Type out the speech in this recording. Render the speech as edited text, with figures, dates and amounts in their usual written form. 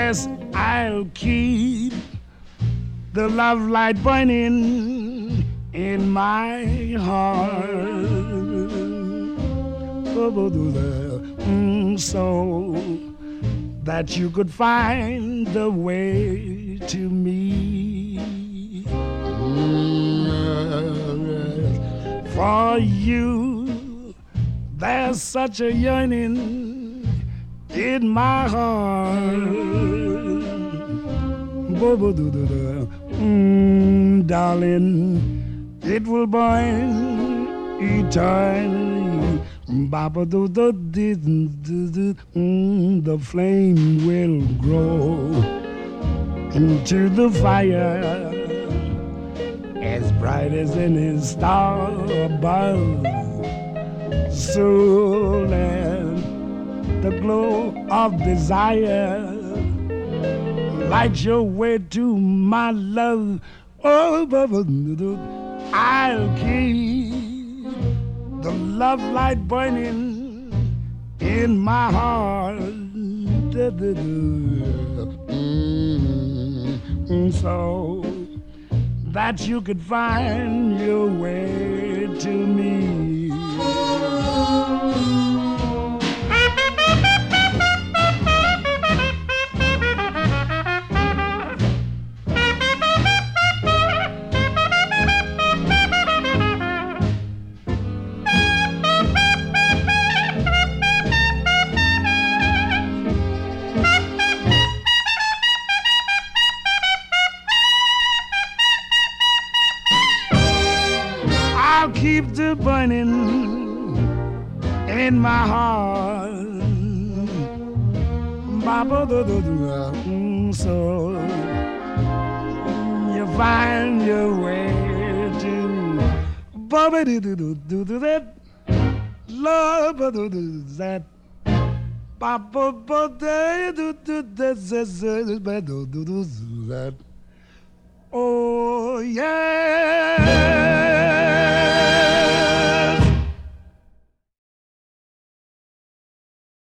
Yes, I'll keep the love light burning in my heart. So that you could find the way to me. For you, there's such a yearning in my heart. Darling, it will burn eternally. The flame will grow into the fire as bright as any star above. So let the glow of desire light your way to my love. Oh, I'll keep the love light burning in my heart. So that you could find your way to me. I'll keep the burning in my heart. So you find your way to that love that oh yeah.